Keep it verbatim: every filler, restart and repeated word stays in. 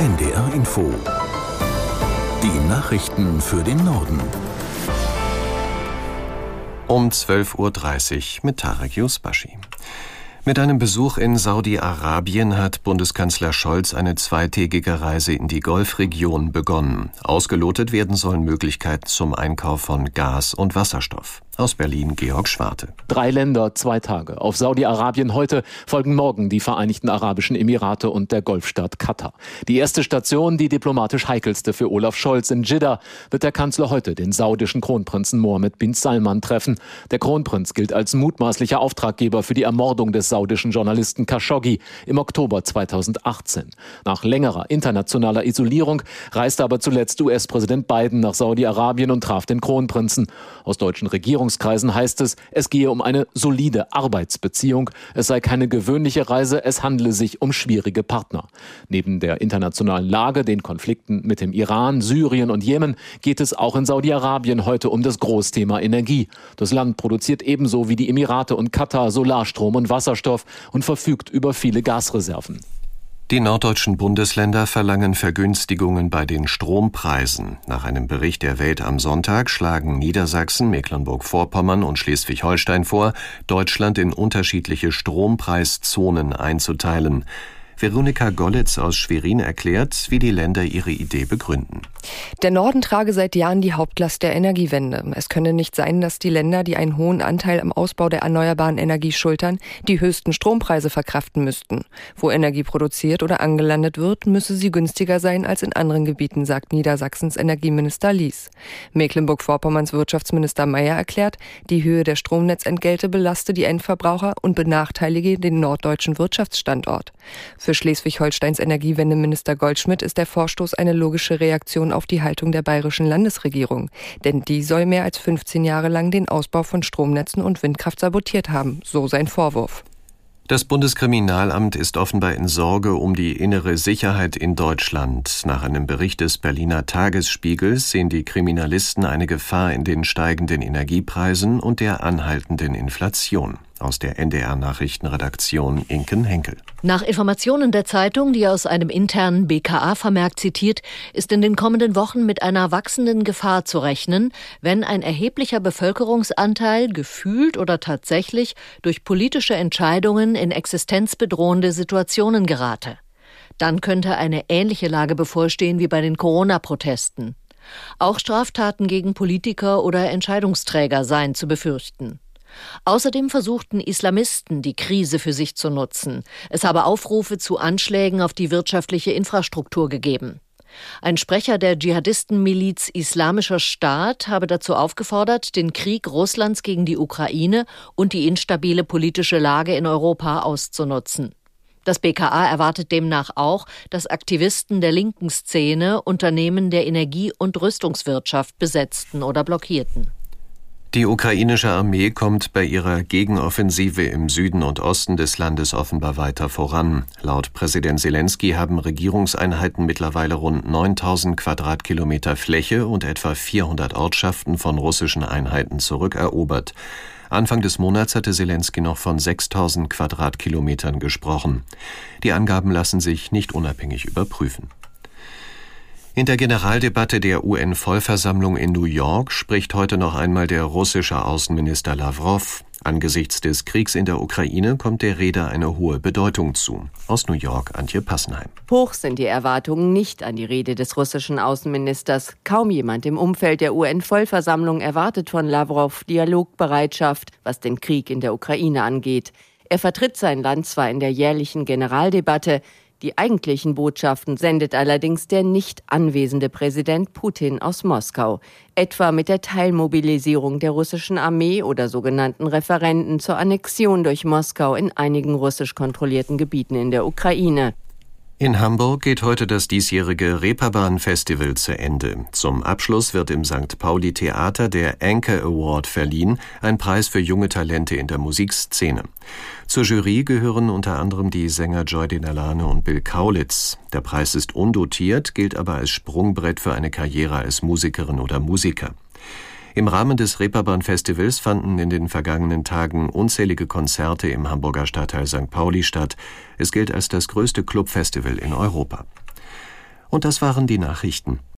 N D R Info. Die Nachrichten für den Norden. Um zwölf Uhr dreißig mit Tarek Yusbashi. Mit einem Besuch in Saudi-Arabien hat Bundeskanzler Scholz eine zweitägige Reise in die Golfregion begonnen. Ausgelotet werden sollen Möglichkeiten zum Einkauf von Gas und Wasserstoff. Aus Berlin Georg Schwarte. Drei Länder, zwei Tage. Auf Saudi-Arabien heute folgen morgen die Vereinigten Arabischen Emirate und der Golfstaat Katar. Die erste Station, die diplomatisch heikelste für Olaf Scholz in Dschidda, wird der Kanzler heute den saudischen Kronprinzen Mohammed bin Salman treffen. Der Kronprinz gilt als mutmaßlicher Auftraggeber für die Ermordung des saudischen Journalisten Khashoggi im Oktober zweitausendachtzehn. Nach längerer internationaler Isolierung reiste aber zuletzt U S-Präsident Biden nach Saudi-Arabien und traf den Kronprinzen. Aus deutschen Regierungskreisen heißt es, es gehe um eine solide Arbeitsbeziehung. Es sei keine gewöhnliche Reise, es handle sich um schwierige Partner. Neben der internationalen Lage, den Konflikten mit dem Iran, Syrien und Jemen, geht es auch in Saudi-Arabien heute um das Großthema Energie. Das Land produziert ebenso wie die Emirate und Katar Solarstrom und Wasserstoff und verfügt über viele Gasreserven. Die norddeutschen Bundesländer verlangen Vergünstigungen bei den Strompreisen. Nach einem Bericht der Welt am Sonntag schlagen Niedersachsen, Mecklenburg-Vorpommern und Schleswig-Holstein vor, Deutschland in unterschiedliche Strompreiszonen einzuteilen. Veronika Gollitz aus Schwerin erklärt, wie die Länder ihre Idee begründen. Der Norden trage seit Jahren die Hauptlast der Energiewende. Es könne nicht sein, dass die Länder, die einen hohen Anteil am Ausbau der erneuerbaren Energie schultern, die höchsten Strompreise verkraften müssten. Wo Energie produziert oder angelandet wird, müsse sie günstiger sein als in anderen Gebieten, sagt Niedersachsens Energieminister Lies. Mecklenburg-Vorpommerns Wirtschaftsminister Mayer erklärt, die Höhe der Stromnetzentgelte belaste die Endverbraucher und benachteilige den norddeutschen Wirtschaftsstandort. Für Schleswig-Holsteins Energiewendeminister Goldschmidt ist der Vorstoß eine logische Reaktion auf die Haltung der bayerischen Landesregierung. Denn die soll mehr als fünfzehn Jahre lang den Ausbau von Stromnetzen und Windkraft sabotiert haben, so sein Vorwurf. Das Bundeskriminalamt ist offenbar in Sorge um die innere Sicherheit in Deutschland. Nach einem Bericht des Berliner Tagesspiegels sehen die Kriminalisten eine Gefahr in den steigenden Energiepreisen und der anhaltenden Inflation. Aus der N D R-Nachrichtenredaktion Inken Henkel. Nach Informationen der Zeitung, die aus einem internen B K A-Vermerk zitiert, ist in den kommenden Wochen mit einer wachsenden Gefahr zu rechnen, wenn ein erheblicher Bevölkerungsanteil gefühlt oder tatsächlich durch politische Entscheidungen in existenzbedrohende Situationen gerate. Dann könnte eine ähnliche Lage bevorstehen wie bei den Corona-Protesten. Auch Straftaten gegen Politiker oder Entscheidungsträger seien zu befürchten. Außerdem versuchten Islamisten, die Krise für sich zu nutzen. Es habe Aufrufe zu Anschlägen auf die wirtschaftliche Infrastruktur gegeben. Ein Sprecher der Dschihadistenmiliz Islamischer Staat habe dazu aufgefordert, den Krieg Russlands gegen die Ukraine und die instabile politische Lage in Europa auszunutzen. Das B K A erwartet demnach auch, dass Aktivisten der linken Szene Unternehmen der Energie- und Rüstungswirtschaft besetzten oder blockierten. Die ukrainische Armee kommt bei ihrer Gegenoffensive im Süden und Osten des Landes offenbar weiter voran. Laut Präsident Selensky haben Regierungseinheiten mittlerweile rund neuntausend Quadratkilometer Fläche und etwa vierhundert Ortschaften von russischen Einheiten zurückerobert. Anfang des Monats hatte Selensky noch von sechstausend Quadratkilometern gesprochen. Die Angaben lassen sich nicht unabhängig überprüfen. In der Generaldebatte der U N-Vollversammlung in New York spricht heute noch einmal der russische Außenminister Lawrow. Angesichts des Kriegs in der Ukraine kommt der Rede eine hohe Bedeutung zu. Aus New York, Antje Passenheim. Hoch sind die Erwartungen nicht an die Rede des russischen Außenministers. Kaum jemand im Umfeld der U N-Vollversammlung erwartet von Lawrow Dialogbereitschaft, was den Krieg in der Ukraine angeht. Er vertritt sein Land zwar in der jährlichen Generaldebatte, die eigentlichen Botschaften sendet allerdings der nicht anwesende Präsident Putin aus Moskau, etwa mit der Teilmobilisierung der russischen Armee oder sogenannten Referenden zur Annexion durch Moskau in einigen russisch kontrollierten Gebieten in der Ukraine. In Hamburg geht heute das diesjährige Reeperbahn-Festival zu Ende. Zum Abschluss wird im Sankt Pauli Theater der Anchor Award verliehen, ein Preis für junge Talente in der Musikszene. Zur Jury gehören unter anderem die Sänger Joy Denalane und Bill Kaulitz. Der Preis ist undotiert, gilt aber als Sprungbrett für eine Karriere als Musikerin oder Musiker. Im Rahmen des Reeperbahn-Festivals fanden in den vergangenen Tagen unzählige Konzerte im Hamburger Stadtteil Sankt Pauli statt. Es gilt als das größte Clubfestival in Europa. Und das waren die Nachrichten.